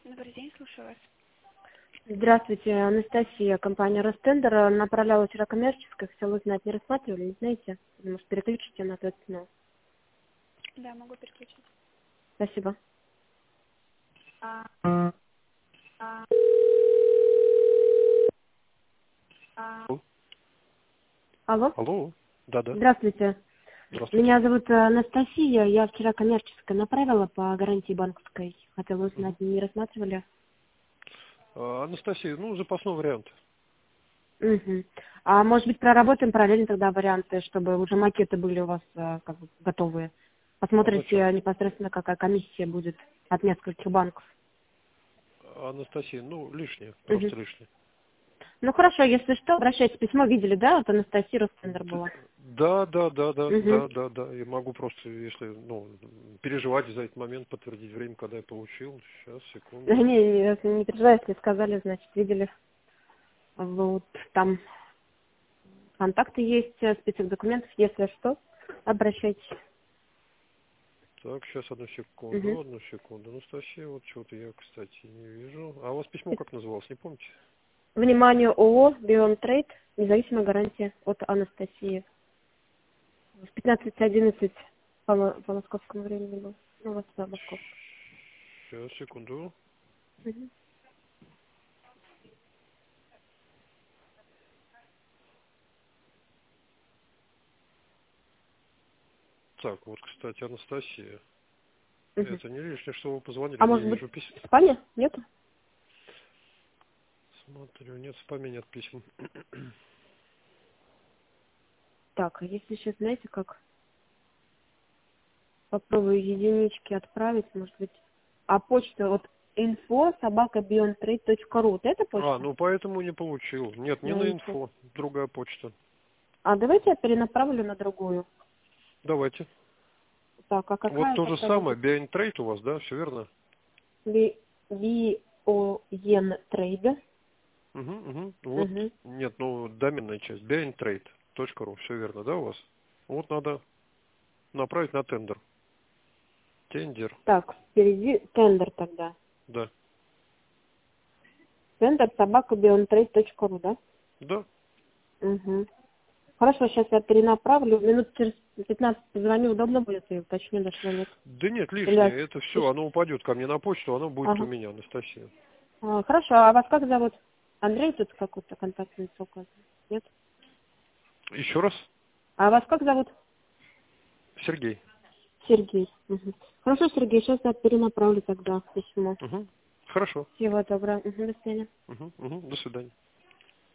Добрый день, слушаю вас. Здравствуйте, Анастасия, компания Ростендер. Направляла вчера коммерческое, хотела узнать, не рассматривали, не знаете? Может, переключите на тот канал. Да, могу переключить. Спасибо. Алло. Алло, Алло. Да-да. здравствуйте. Здравствуйте. Меня зовут Анастасия, я вчера коммерческое направила по гарантии банковской. Хотела Мгм. узнать, не рассматривали? Анастасия, ну, запасной вариант. Угу. А может быть, проработаем параллельно тогда варианты, чтобы уже макеты были у вас как бы готовые? А зачем? Посмотрите непосредственно, какая комиссия будет от нескольких банков. Анастасия, ну, лишнее, Угу. просто лишнее. Ну хорошо, если что, обращайтесь. Письмо видели, да? Вот Анастасия Ростендер была. Да, да, да, да, Угу. да, да, да. Я могу просто, если, ну, переживать за этот момент, подтвердить время, когда я получил. Сейчас, секунду. Не переживай, если сказали, значит, видели. Вот там контакты есть, список документов, если что, обращайтесь. Так, сейчас, Угу. одну секунду. Анастасия, вот чего-то я, кстати, не вижу. А у вас письмо как называлось, не помните? Внимание, ООО Beyond Trade, независимая гарантия от Анастасии. В 15:11 по московскому времени был. Ну, вот да, московскому. Сейчас, секунду. Угу. Так, вот, кстати, Анастасия. Угу. Это не лишнее, что вы позвонили. А Я может быть, вижу письмо. в спальне? Нет? Смотрю, нет, в спаме нет писем. Так, а если сейчас, знаете, как попробую единички отправить, может быть. А почта вот info@beyondtrade.ru. Вот эта почта? Ну поэтому не получил. Нет, не на Знаете. инфо, другая почта. А давайте я перенаправлю на другую. Давайте. Так, а Вот какая то же самое, попробуйте? Behind Trade у вас, да, все верно? Beyond Угу, угу. Вот, Угу. нет, ну, доменная часть, behindtrade.ru, все верно, да, у вас? Вот надо направить на тендер. Тендер, Так, впереди тендер тогда. да. Тендер @beyondtrade.ru, да? Да. Угу. Хорошо, сейчас я перенаправлю. Минут через 15 позвоню, удобно будет и уточню, дошло нет. Да нет, Или... лишнее, это все, оно упадет ко мне на почту, оно будет у Ага. меня, Анастасия. Хорошо, а вас как зовут? Андрей тут какой-то контактный лицо указан? Нет? Еще раз, А вас как зовут? Сергей. Сергей. Мгм. Хорошо, Сергей, сейчас я перенаправлю тогда письмо. Угу. Хорошо. Всего доброго. Мгм, до свидания. Угу, угу. До свидания.